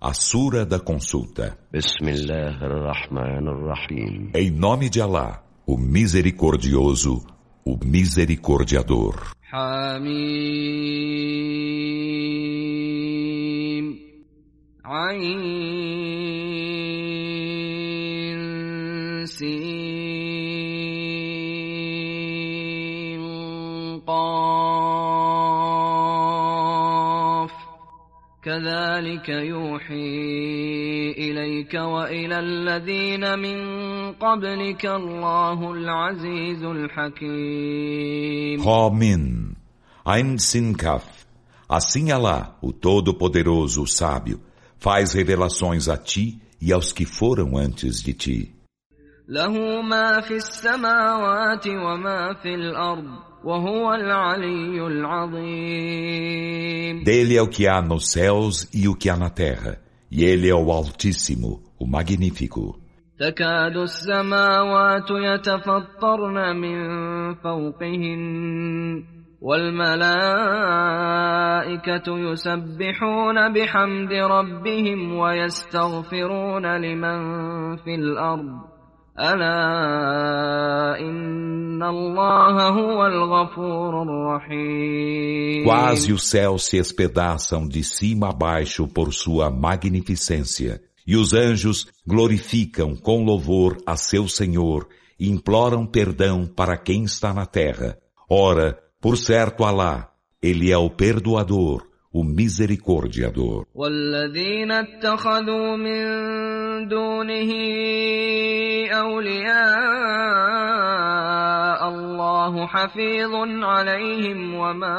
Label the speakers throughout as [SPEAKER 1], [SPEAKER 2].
[SPEAKER 1] A Sura da Consulta.
[SPEAKER 2] Bismillahirrahmanirrahim.
[SPEAKER 1] Em nome de Alá, o Misericordioso, o Misericordiador.
[SPEAKER 3] Hamim. Ain. Sin. Qaf. كذلك يوحي إليك وإلى الذين من قبلك الله العزيز الحكيم.
[SPEAKER 1] Hamim. Ain Sin Kaf. Assim Alá, o Todo-Poderoso, o Sábio, faz revelações a ti e aos que foram antes de ti.
[SPEAKER 3] له ما في السماوات وما في الأرض وهو العلي العظيم.
[SPEAKER 1] Dele é o que há nos céus e o que há na terra, e ele é o Altíssimo, o Magnífico.
[SPEAKER 3] تكاد السماوات يتفطرن من فوقهن والملائكة يسبحون بحمد ربهم ويستغفرون لمن في الأرض ألا إن الله هو الغفور الرحيم.
[SPEAKER 1] Quase os céus se espedaçam de cima a baixo por sua magnificência, e os anjos glorificam com louvor a seu Senhor e imploram perdão para quem está na terra. Ora, por certo Alá, Ele é o perdoador, o misericordiador.
[SPEAKER 3] والذين اتخذوا من دونه أولياء الله حفيظ عليهم وما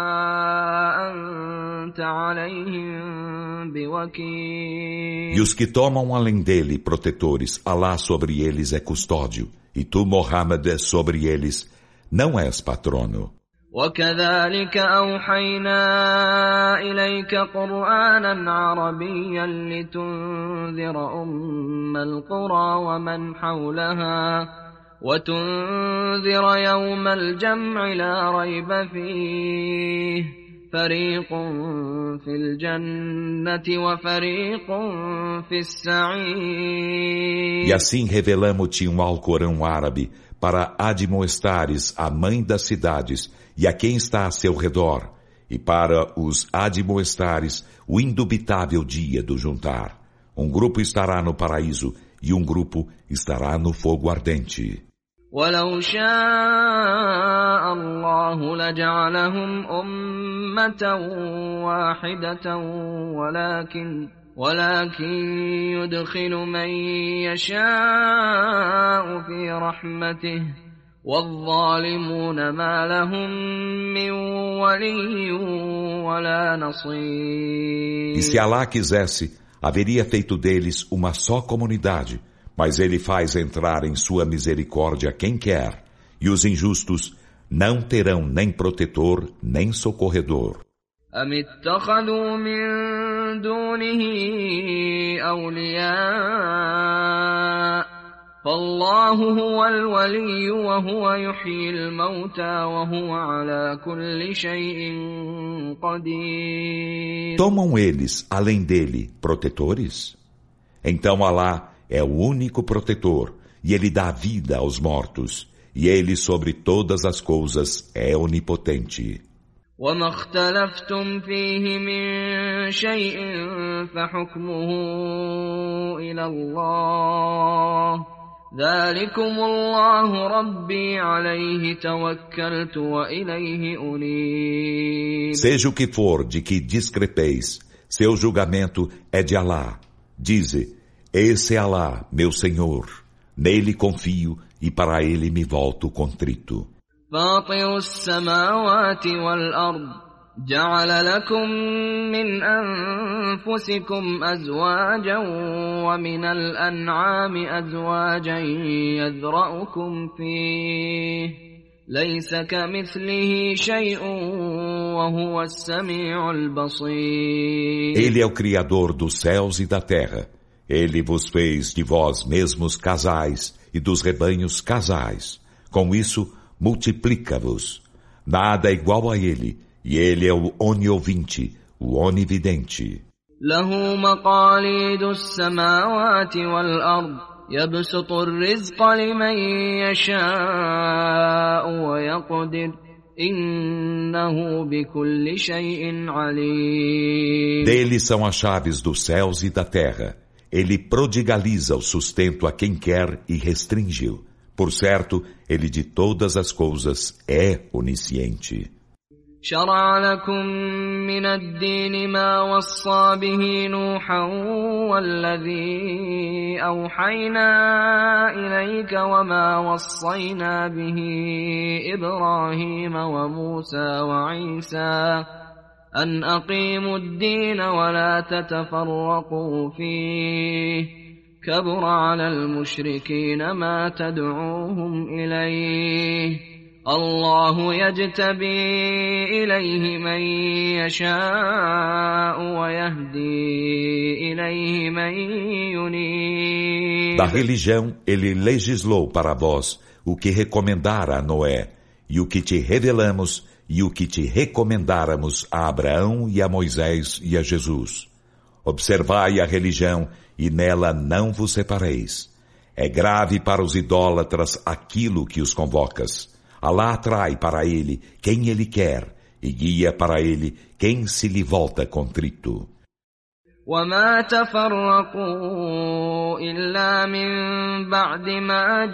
[SPEAKER 3] أنت عليهم بوكيل.
[SPEAKER 1] E os que tomam além dele protetores, Alá sobre eles é custódio, e tu, Muhammad, sobre eles não és patrono.
[SPEAKER 3] وكذلك أوحينا إليك قرآنا عربيا لتنذر أم القرى ومن حولها وتنذر يوم الجمع لا ريب فيه فريق في الجنة وفريق في السعير.
[SPEAKER 1] E assim revelamo-te um Alcorão árabe para admoestares a mãe das cidades e a quem está a seu redor, e para os admoestares o indubitável dia do juntar. Um grupo estará no paraíso e um grupo estará no fogo ardente.
[SPEAKER 3] ولو شاء الله لجعلهم أمة واحدة ولكن يدخل من يشاء في رحمته والظالمون ما لهم من ولي ولا نصير.
[SPEAKER 1] E se Alá quisesse, haveria feito deles uma só comunidade, mas ele faz entrar em sua misericórdia quem quer, e os injustos não terão nem protetor, nem socorredor.
[SPEAKER 3] أم اتخذوا من دونه أولياء فالله هو الولي وهو يحيي الموتى وهو على كل شيء قدير.
[SPEAKER 1] Tomam eles, além dele, protetores? Então Alá é o único protetor, e ele dá vida aos mortos, e ele sobre todas as coisas é onipotente.
[SPEAKER 3] وما اختلفتم فيه من شيء فحكمه إلى الله ذلكم الله ربي عليه توكلت وإليه أنيب.
[SPEAKER 1] Seja o que for de que discrepeis, seu julgamento é de Alá. Dize, esse é Alá, meu Senhor. Nele confio e para ele me volto contrito.
[SPEAKER 3] فاطر السماوات والأرض جعل لكم من أنفسكم أزواجا ومن الأنعام أزواجا يذرأكم فيه ليس كمثله شيء وهو السميع البصير.
[SPEAKER 1] Ele é o Criador dos céus e da terra. Ele vos fez de vós mesmos casais e dos rebanhos casais. Com isso, multiplica-vos. Nada é igual a ele, e ele é o oniovinte, o onividente.
[SPEAKER 3] له مقاليد السماوات والأرض يبسط الرزق لمن يشاء ويقدر إنه بكل شيء عليم.
[SPEAKER 1] Dele são as chaves dos céus e da terra. Ele prodigaliza o sustento a quem quer e restringe-o. Por certo, ele de todas as coisas é onisciente.
[SPEAKER 3] شرع لكم من الدين ما وصى به نوحا والذي أوحينا إليك وما وصينا به إبراهيم وموسى وعيسى أن أقيموا الدين ولا تتفرقوا فيه كبر على المشركين ما تدعوهم إليه الله يجتبي إليه من يشاء ويهدي إليه من ينيب.
[SPEAKER 1] Da religião, ele legislou para vós o que recomendara a Noé, e o que te revelamos, e o que te recomendáramos a Abraão e a Moisés e a Jesus. Observai a religião, e nela não vos separeis. É grave para os idólatras aquilo que os convocas. Alá atrai para ele quem ele quer e guia para ele quem se lhe volta contrito.
[SPEAKER 3] وما تفرقوا إلا من بعد ما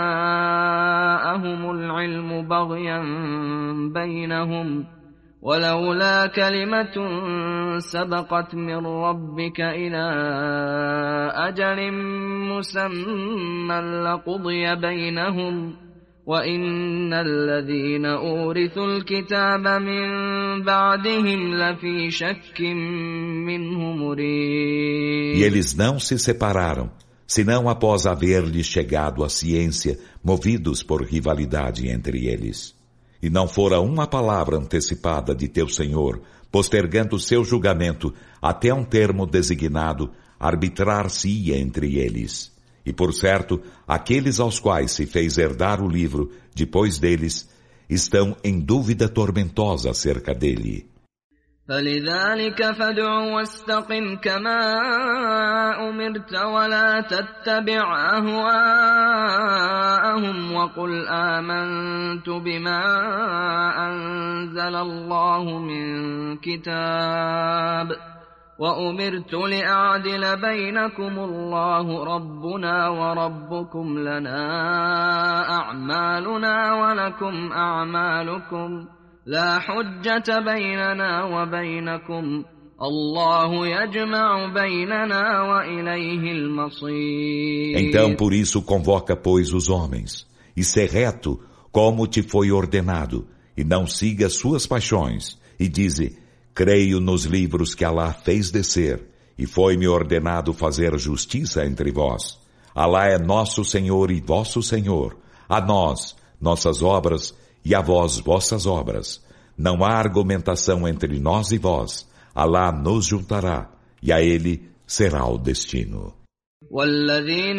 [SPEAKER 3] جاءهم العلم بغيا بينهم ولولا كلمة سبقت من ربك إلى أجل مسمى لقضي بينهم وَإِنَّ الَّذِينَ أُورِثُوا الْكِتَابَ مِنْ بَعْدِهِمْ لَفِي شَكٍّ مِّنْهُ مُرِيبٍ.
[SPEAKER 1] E eles não se separaram, senão após haver-lhes chegado a ciência, movidos por rivalidade entre eles. E não fora uma palavra antecipada de teu Senhor, postergando seu julgamento até um termo designado, arbitrar-se-ia entre eles. E por certo, aqueles aos quais se fez herdar o livro, depois deles, estão em dúvida tormentosa acerca dele.
[SPEAKER 3] فَلِذَلِكَ فَادْعُ وَاسْتَقِمْ كَمَا أُمِرْتَ وَلَا تَتَّبِعْ أَهْوَاءَهُمْ وَقُلْ آمَنْتُ بِمَا أَنزَلَ اللَّهُ مِنْ كِتَابٍ وَأُمِرْتُ لِأَعْدِلَ بَيْنَكُمُ اللَّهُ رَبُّنَا وَرَبُّكُمْ لَنَا أَعْمَالُنَا وَلَكُمْ أَعْمَالُكُمْ لَا حُجَّةَ بَيْنَنَا وَبَيْنَكُمْ اللَّهُ يَجْمَعُ بَيْنَنَا وَإِلَيْهِ الْمَصِيرُ.
[SPEAKER 1] Então por isso convoca, pois, os homens, e ser reto, como te foi ordenado, e não siga suas paixões, e dize: creio nos livros que Alá fez descer, e foi-me ordenado fazer justiça entre vós. Alá é nosso Senhor e vosso Senhor. A nós, nossas obras, e a vós, vossas obras. Não há argumentação entre nós e vós. Alá nos juntará, e a Ele será o destino.
[SPEAKER 3] وَالَّذِينَ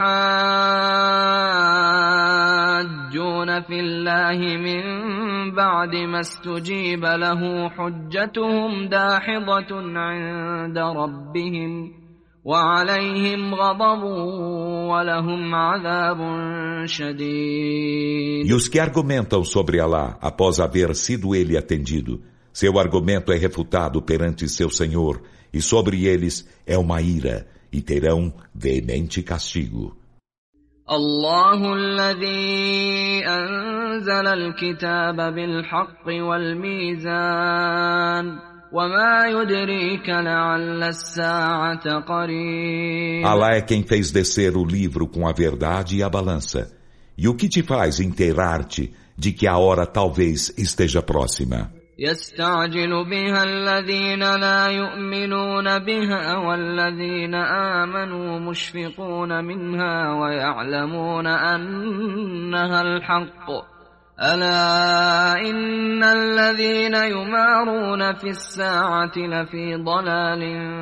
[SPEAKER 3] يُحَاجُّونَ فِي اللَّهِ مِن بَعْدِ مَا اسْتُجِيبَ لَهُ حُجَّتُهُمْ دَاحِضَةٌ عِندَ رَبِّهِمْ وَعَلَيْهِمْ غَضَبٌ وَلَهُمْ عَذَابٌ شَدِيدٌ.
[SPEAKER 1] E os que argumentam sobre Alá, após haver sido ele atendido, seu argumento é refutado perante seu Senhor, e sobre eles é uma ira, e terão veemente castigo.
[SPEAKER 3] الله الذي أنزل الكتاب بالحق والميزان وما يدريك لعل الساعة قريب.
[SPEAKER 1] Alá é quem fez descer o livro com a verdade e a balança. E o que te faz inteirar-te de que a hora talvez esteja próxima?
[SPEAKER 3] يستعجل بها الذين لا يؤمنون بها والذين آمنوا مشفقون منها ويعلمون أنها الحق ألا إن الذين يمارون في الساعة لفي ضلال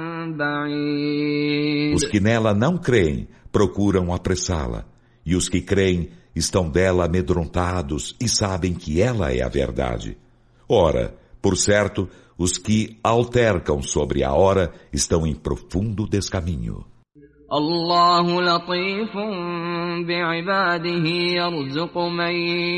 [SPEAKER 3] بعيد.
[SPEAKER 1] Os que nela não creem procuram apressá-la, e os que creem estão dela amedrontados e sabem que ela é a verdade. Ora, por certo, os que altercam sobre a hora estão em profundo descaminho.
[SPEAKER 3] الله لطيف بعباده يرزق من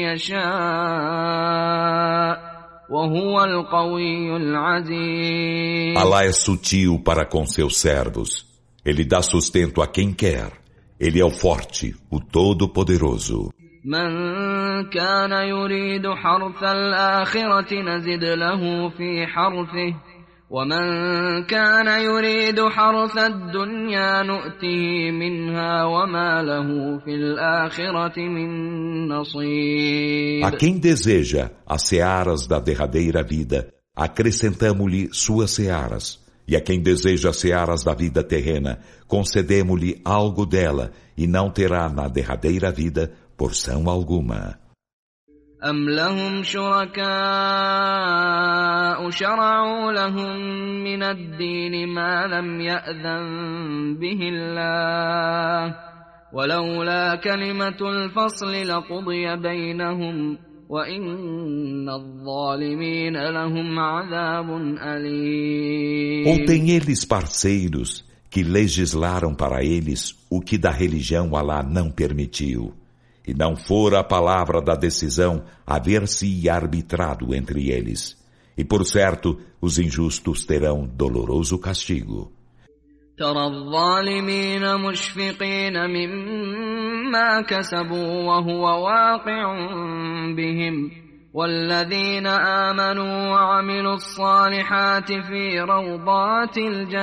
[SPEAKER 3] يشاء وهو القوي العزيز.
[SPEAKER 1] Alá é sutil para com seus servos. Ele dá sustento a quem quer. Ele é o forte, o todo-poderoso.
[SPEAKER 3] من كان يريد حرث الآخرة نزد له في حرثه ومن كان يريد حرث الدنيا نؤته منها وما له في الآخرة من نصيب.
[SPEAKER 1] A quem deseja as searas da derradeira vida, acrescentamo-lhe suas searas. E a quem deseja as searas da vida terrena, concedemo-lhe algo dela, e não terá na derradeira vida porção alguma.
[SPEAKER 3] أم لهم شركاء شرعوا لهم من الدين ما لم يأذن به الله ولولا كلمة الفصل لقضي بينهم وإن الظالمين لهم عذاب أليم.
[SPEAKER 1] Ou tem eles parceiros que legislaram para eles o que da religião Alá não permitiu? E não fora a palavra da decisão haver-se arbitrado entre eles. E por certo, os injustos terão doloroso castigo.
[SPEAKER 3] ترى الظالمين مشفقين مما كسبوا وهو واقع بهم والذين آمنوا وعملوا الصالحات في روضات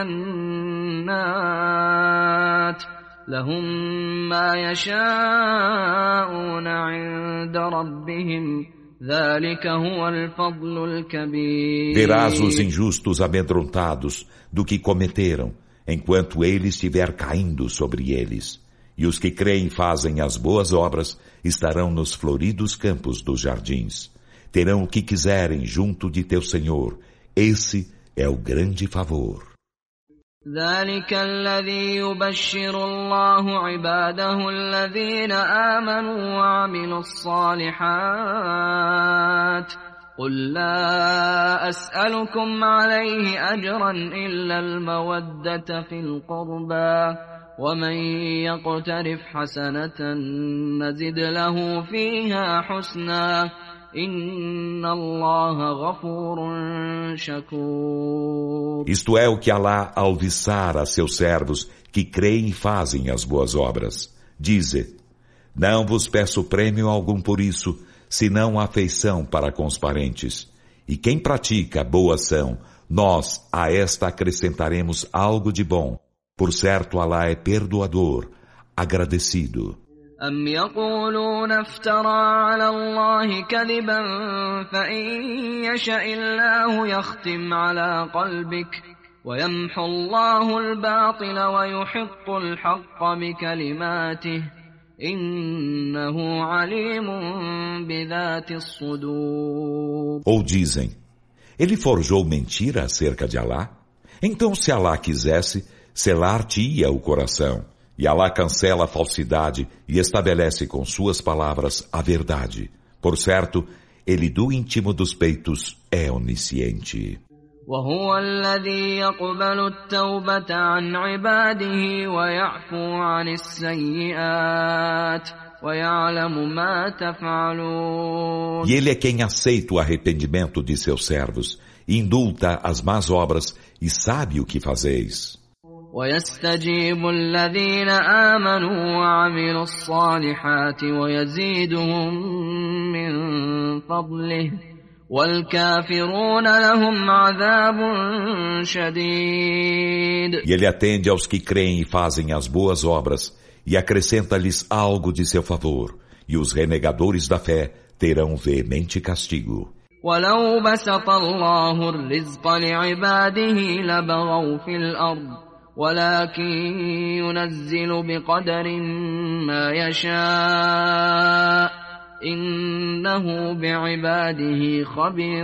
[SPEAKER 3] الجنات لهم ما يشاءون عند ربهم ذلك هو الفضل الكبير.
[SPEAKER 1] Verás os injustos amedrontados do que cometeram, enquanto ele estiver caindo sobre eles. E os que creem e fazem as boas obras estarão nos floridos campos dos jardins. Terão o que quiserem junto de teu Senhor. Esse é o grande favor.
[SPEAKER 3] ذلك الذي يبشر الله عباده الذين آمنوا وعملوا الصالحات قل لا أسألكم عليه أجرا إلا المودة في القربى ومن يقترف حسنة نزد له فيها حسنا إن الله غفور شكور.
[SPEAKER 1] Isto é o que Alá alviçar a seus servos que creem e fazem as boas obras. Dize, não vos peço prêmio algum por isso, senão a afeição para com os parentes. E quem pratica boa ação, nós a esta acrescentaremos algo de bom. Por certo, Alá é perdoador, agradecido.
[SPEAKER 3] أم يقولون افترى على الله كذبا فإن يشاء الله يختم على قلبك ويمحو الله الباطل ويحق الحق بكلماته إنه عليم بذات الصدور.
[SPEAKER 1] Ou dizem, ele forjou mentira acerca de Alá? Então se Alá quisesse, selar-te-ia o coração. E Alá cancela a falsidade e estabelece com suas palavras a verdade. Por certo, ele do íntimo dos peitos é onisciente.
[SPEAKER 3] وهو الذي يقبل التوبة عن عباده ويعفو عن السيئات ويعلم ما تفعلون.
[SPEAKER 1] E ele é quem aceita o arrependimento de seus servos, indulta as más obras e sabe o que fazeis.
[SPEAKER 3] ويستجيب الذين آمنوا وعملوا الصالحات ويزيدهم من فضله والكافرون لهم عذاب شديد.
[SPEAKER 1] E ele atende aos que creem e fazem as boas obras e acrescenta-lhes algo de seu favor, e os renegadores da fé terão veemente castigo.
[SPEAKER 3] ولو بسط الله الرزق لعباده لبغوا في الأرض ولكن ينزل بقدر ما يشاء إنه بعباده خبير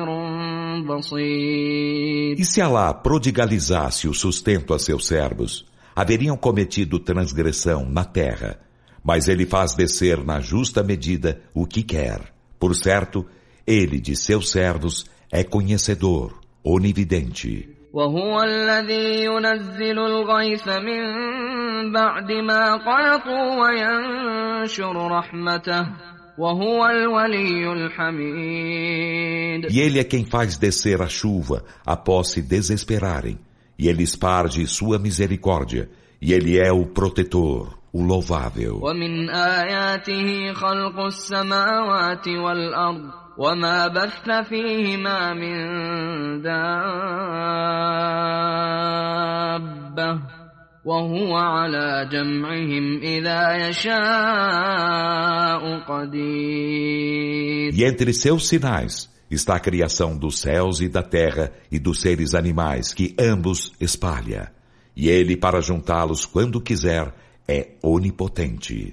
[SPEAKER 3] بصير.
[SPEAKER 1] E se Alá prodigalizasse o sustento a seus servos, haveriam cometido transgressão na terra, mas ele faz descer na justa medida o que quer. Por certo, ele de seus servos é conhecedor, onividente.
[SPEAKER 3] وهو الذي ينزل الغيث من بعد ما قنطوا وينشر رحمته وهو الولي الحميد.
[SPEAKER 1] E ele é quem faz descer a chuva após se desesperarem, e ele esparge sua misericórdia, e ele é o protetor, o louvável.
[SPEAKER 3] ومن آياته خلق السماوات والأرض وما بث فيهما من دابة وهو على جمعهم إذا يشاء قدير.
[SPEAKER 1] E entre seus sinais está a criação dos céus e da terra e dos seres animais, que ambos espalha. E ele, para juntá-los quando quiser, é onipotente.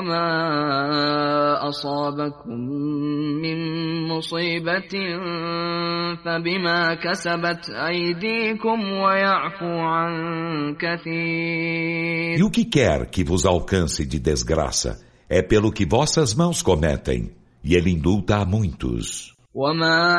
[SPEAKER 3] وما أصابكم من مصيبة فبما كسبت أيديكم ويعفو عن كثير.
[SPEAKER 1] E o que quer que vos alcance de desgraça é pelo que vossas mãos cometem, e ele indulta a muitos.
[SPEAKER 3] وما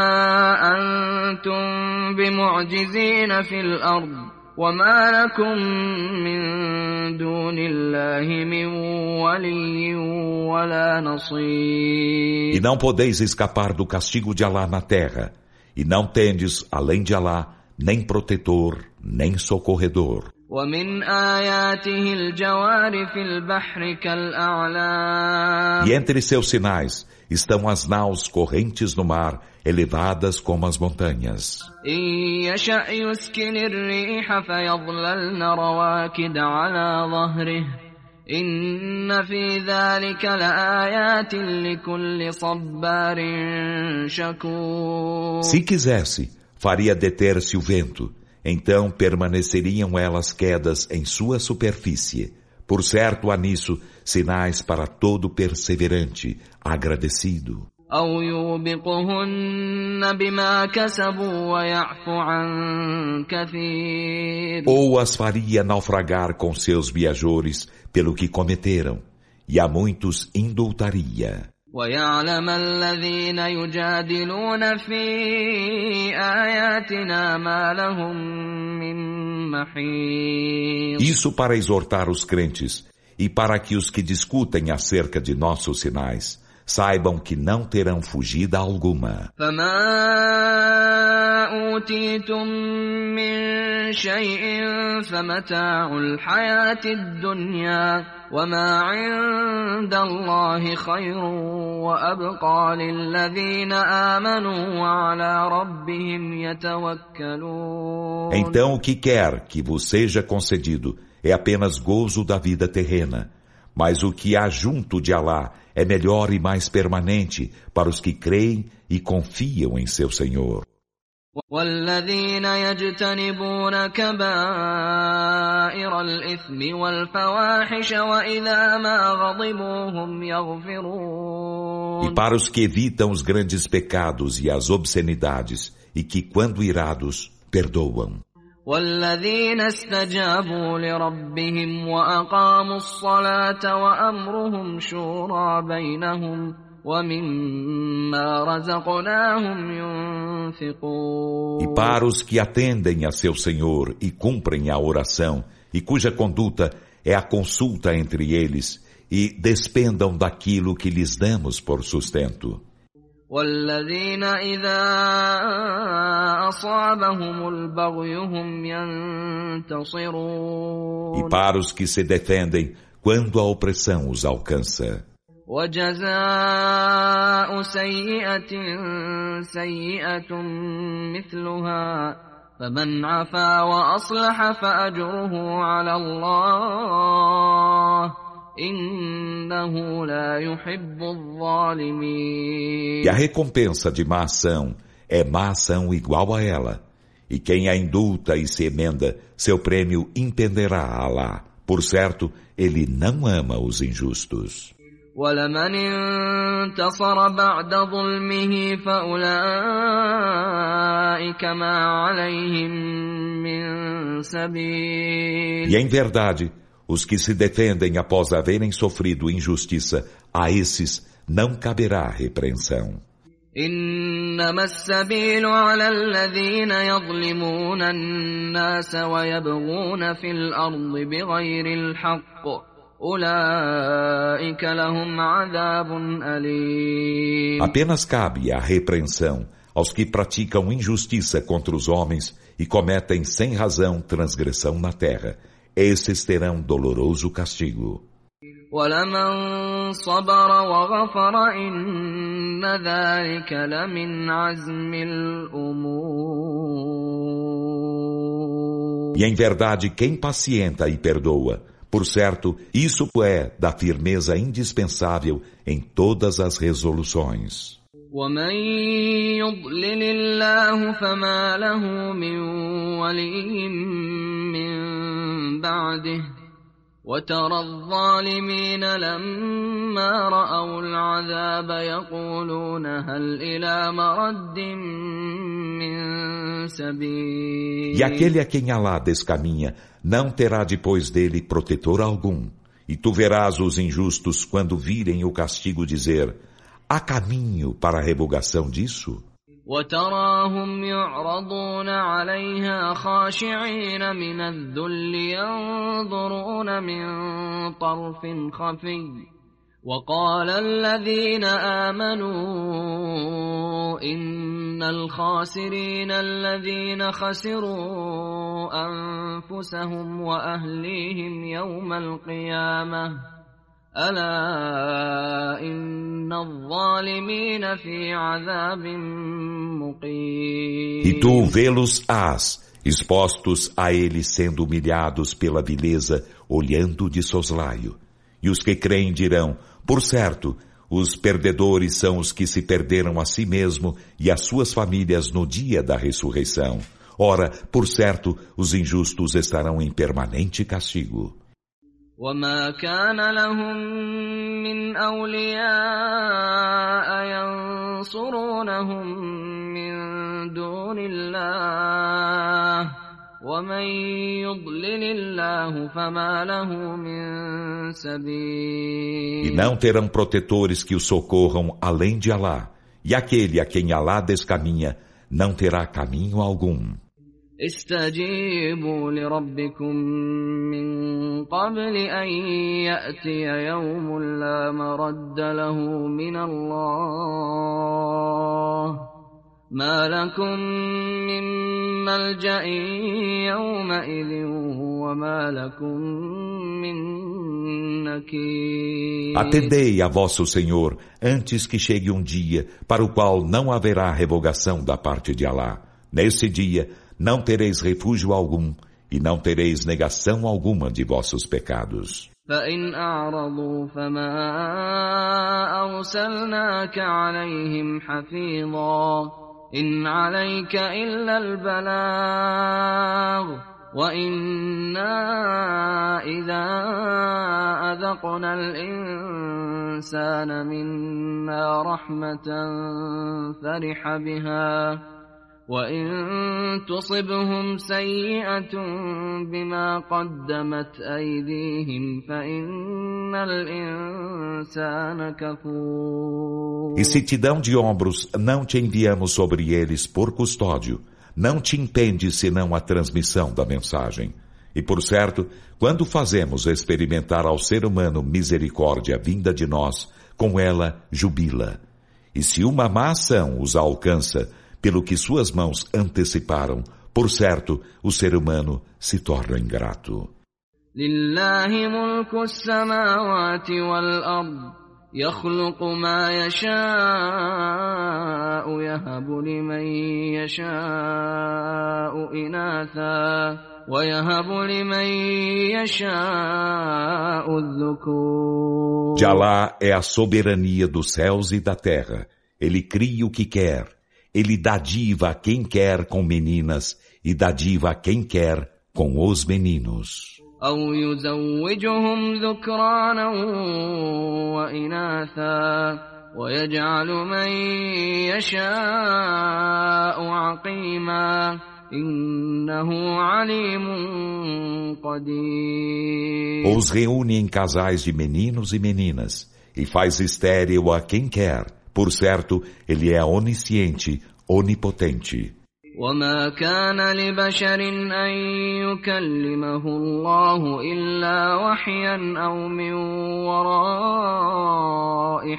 [SPEAKER 3] أنتم بمعجزين في الأرض وما لكم من دون الله من ولي ولا نصير.
[SPEAKER 1] E não podeis escapar do castigo de Alá na terra, e não tendes, além de Alá, nem protetor, nem socorredor.
[SPEAKER 3] ومن آياته الجوار في البحر كالأعلام.
[SPEAKER 1] E entre seus sinais estão as naus correntes no mar, elevadas como as montanhas.
[SPEAKER 3] إن يشأ يسكن الريح فيظللن رواكد على ظهره إن في ذلك لآيات لكل صبار شكور.
[SPEAKER 1] Se quisesse, faria deter-se o vento, então permaneceriam elas quedas em sua superfície. Por certo há nisso sinais para todo perseverante, agradecido.
[SPEAKER 3] أو يوبقهن بما كسبوا ويعفو عن كثير.
[SPEAKER 1] Ou as faria naufragar com seus viajores pelo que cometeram, e a muitos indultaria.
[SPEAKER 3] ويعلم الذين يجادلون في آياتنا ما لهم من محيص.
[SPEAKER 1] Isso para exortar os crentes, e para que os que discutem acerca de nossos sinais saibam que não terão fugida alguma.
[SPEAKER 3] فما أوتيتم من شيء فمتاع الحياة الدنيا وما عند الله خير وأبقى للذين آمنوا وعلى ربهم يتوكلون.
[SPEAKER 1] Então o que quer que vos seja concedido é apenas gozo da vida terrena, mas o que há junto de Alá é melhor e mais permanente para os que creem e confiam em seu Senhor.
[SPEAKER 3] والذين يجتنبون كبائر الإثم والفواحش وإذا ما غضبوا هم يغفرون.
[SPEAKER 1] E para os que evitam os grandes pecados e as obscenidades, e que quando irados, perdoam.
[SPEAKER 3] والذين استجابوا لربهم وأقاموا الصلاة وأمرهم شورى بينهم ومما رزقناهم ينفقون.
[SPEAKER 1] E para os que atendem a seu Senhor e cumprem a oração, e cuja conduta é a consulta entre eles, e despendam daquilo que lhes damos por sustento.
[SPEAKER 3] والذين إذا أصابهم البغي هم ينتصرون.
[SPEAKER 1] E para os que se defendem quando a opressão os alcança.
[SPEAKER 3] وجزاء سيئة سيئة مثلها فمن عفا وأصلح فأجره على الله إنه لا يحب الظالمين.
[SPEAKER 1] E a recompensa de má ação é má ação igual a ela. E quem a indulta e se emenda, seu prêmio impenderá a Alá. Por certo, ele não ama os injustos.
[SPEAKER 3] ولمن انتصر بعد ظلمه فأولئك ما عليهم من سبيل.
[SPEAKER 1] E em verdade, os que se defendem após haverem sofrido injustiça, a esses não caberá repreensão.
[SPEAKER 3] إنما السبيل على الذين يظلمون الناس ويبغون في الأرض بغير الحق أولئك لهم عذاب أليم.
[SPEAKER 1] Apenas cabe a repreensão aos que praticam injustiça contra os homens e cometem sem razão transgressão na terra. Esses terão doloroso castigo.
[SPEAKER 3] وَلَمَنْ صَبَرَ وَغَفَرَ إِنَّ ذَلِكَ لَمِنْ عَزْمِ الْأُمُورِ.
[SPEAKER 1] E em verdade, quem pacienta e perdoa, por certo, isso é da firmeza indispensável em todas as resoluções.
[SPEAKER 3] وَمَنْ يُضْلِلِ اللَّهُ فَمَا لَهُ مِنْ وَلِيٍّ مِنْ بَعْدِهِ وَتَرَى الظَّالِمِينَ لَمَّا رَأَوُا الْعَذَابَ يَقُولُونَ هَلْ إِلَى مَرَدٍّ مِّن سَبِيلٍ.
[SPEAKER 1] E aquele a quem Alá descaminha não terá depois dele protetor algum. E tu verás os injustos quando virem o castigo dizer: há caminho para a revogação disso?
[SPEAKER 3] وَتَرَاهُمْ يُعْرَضُونَ عَلَيْهَا خَاشِعِينَ مِنَ الذُّلِّ يَنظُرُونَ مِنْ طَرْفٍ خَفِيٍّ وَقَالَ الَّذِينَ آمَنُوا إِنَّ الْخَاسِرِينَ الَّذِينَ خَسِرُوا أَنفُسَهُمْ وَأَهْلِيهِمْ يَوْمَ الْقِيَامَةِ ألا إن الظالمين في عذاب مقيم.
[SPEAKER 1] E tu vê-los-ás, expostos a eles sendo humilhados pela vileza, olhando de soslaio. E os que creem dirão: por certo, os perdedores são os que se perderam a si mesmo e as suas famílias no dia da ressurreição. Ora, por certo, os injustos estarão em permanente castigo.
[SPEAKER 3] وَمَا كَانَ لَهُم مِّنْ أَوْلِيَاءَ يَنصُرُونَهُم مِّن دُونِ اللَّهِ وَمَن يُضْلِلِ اللَّهُ فَمَا لَهُ مِن سَبِيلٍ.
[SPEAKER 1] E não terão protetores que os socorram além de Alá. E aquele a quem Alá descaminha não terá caminho algum.
[SPEAKER 3] استجيبوا لربكم من قبل أن يأتي يوم لا مرد له من الله ما لكم من ملجأ يومئذ وما لكم من نكير.
[SPEAKER 1] Atendei a vosso Senhor antes que chegue um dia para o qual não haverá revogação da parte de Alá. Nesse dia não tereis refúgio algum e não tereis negação alguma de vossos pecados.
[SPEAKER 3] فَإِنْ أَعْرَضُوا فَمَا أَرْسَلْنَاكَ عَلَيْهِمْ حَفِيظًا إِنْ عَلَيْكَ إِلَّا الْبَلَاغُ وَإِنَّا إِذَا أَذَقْنَا الْإِنسَانَ مِنَّا رَحْمَةً فَرِحَ بِهَا وَإِن تُصِبْهُمْ سَيِّئَةٌ بِمَا قَدَّمَتْ أَيْدِيهِمْ فَإِنَّ الْإِنسَانَ كَفُورٌ.
[SPEAKER 1] E se te dão de ombros, não te enviamos sobre eles por custódio, não te impede senão a transmissão da mensagem. E por certo, quando fazemos experimentar ao ser humano misericórdia vinda de nós, com ela jubila. E se uma má ação os alcança, pelo que suas mãos anteciparam, por certo, o ser humano se torna ingrato.
[SPEAKER 3] لله ملك السماوات والأرض يخلق ما يشاء يهب لمن يشاء إناثا ويهب لمن يشاء الذكور.
[SPEAKER 1] De Alá é a soberania dos céus e da terra. Ele cria o que quer. Ele dá diva a quem quer com meninas e dá diva a quem quer com os meninos.
[SPEAKER 3] أو يزوجهم ذكرانا وإناثا ويجعل من يشاء عقيما إنه عليم قدير.
[SPEAKER 1] Ou os reúne em casais de meninos e meninas e faz estéril a quem quer, Por certo, ele é onisciente, onipotente.
[SPEAKER 3] وما كان لبشر أن يكلمه الله إلا وحيا أو من وراء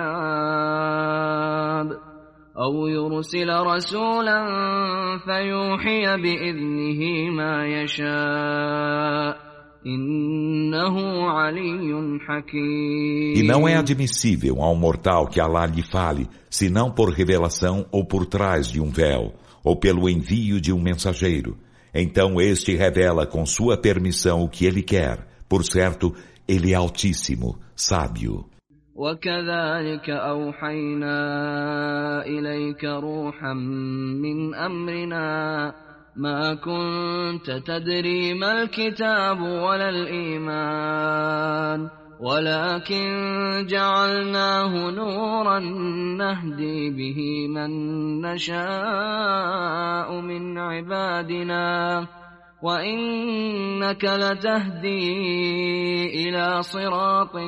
[SPEAKER 3] حجاب أو يرسل رسولا فيوحي بإذنه ما يشاء إنه علي حكيم.
[SPEAKER 1] E não é admissível a um mortal que Allah lhe fale, senão por revelação ou por trás de um véu, ou pelo envio de um mensageiro. Então este revela com sua permissão o que ele quer. Por certo, ele é altíssimo, sábio.
[SPEAKER 3] وكذلك أوحينا إليك روحا من أمرنا ما كنت تدري ما الكتاب ولا الإيمان ولكن جعلناه نورا نهدي به من نشاء من عبادنا وإنك لتهدي إلى صراط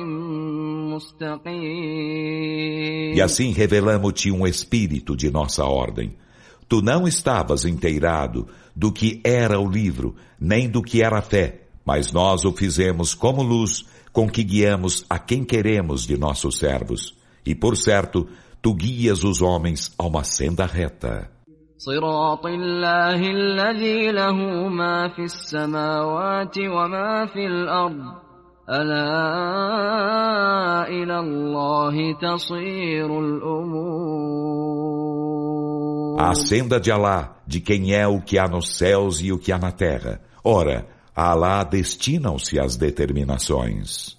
[SPEAKER 3] مستقيم.
[SPEAKER 1] E assim revelamos-te um espírito de nossa ordem. Tu não estavas inteirado do que era o livro, nem do que era a fé, mas nós o fizemos como luz, com que guiamos a quem queremos de nossos servos. E por certo, tu guias os homens a uma senda reta.
[SPEAKER 3] صراط الله الذي له ما في السماوات وما في الأرض ألا إلى الله تصير الأمور.
[SPEAKER 1] A senda de Alá, de quem é o que há nos céus e o que há na terra. Ora, a Alá destinam-se as determinações.